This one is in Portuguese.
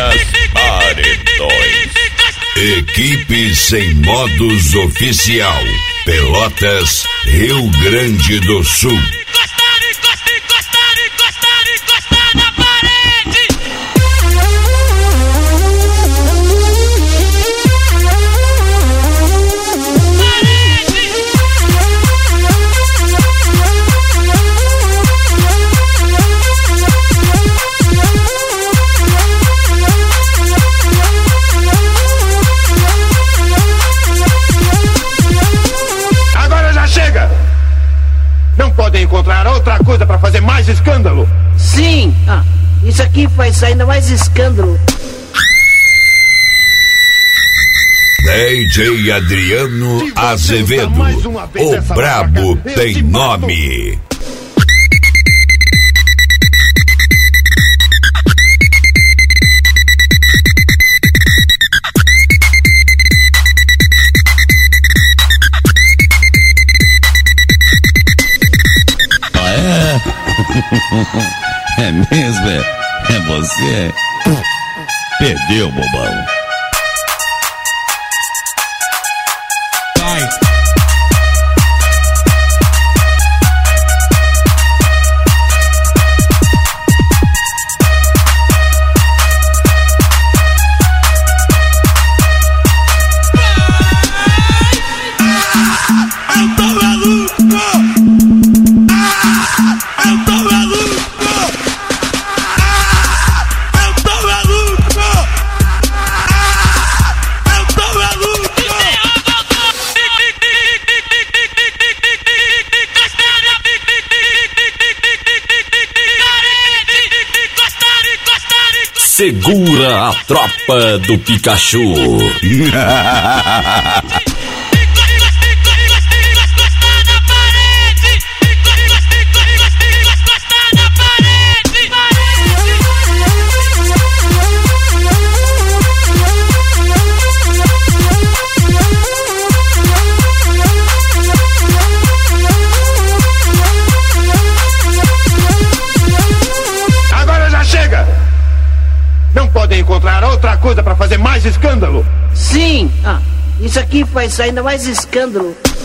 Elias Paredões. Equipe sem modos oficial. Pelotas, Rio Grande do Sul. Encostar na parede. Agora já chega! Não podem encontrar outra coisa para fazer mais escândalo? Sim! Isso aqui faz ainda mais escândalo. DJ Adriano Azevedo, o brabo tem nome. É mesmo, é você. Perdeu, bobão. Segura a tropa do Pikachu. Agora já chega! Não podem encontrar outra coisa para fazer mais escândalo? Sim! Isso aqui faz ainda mais escândalo.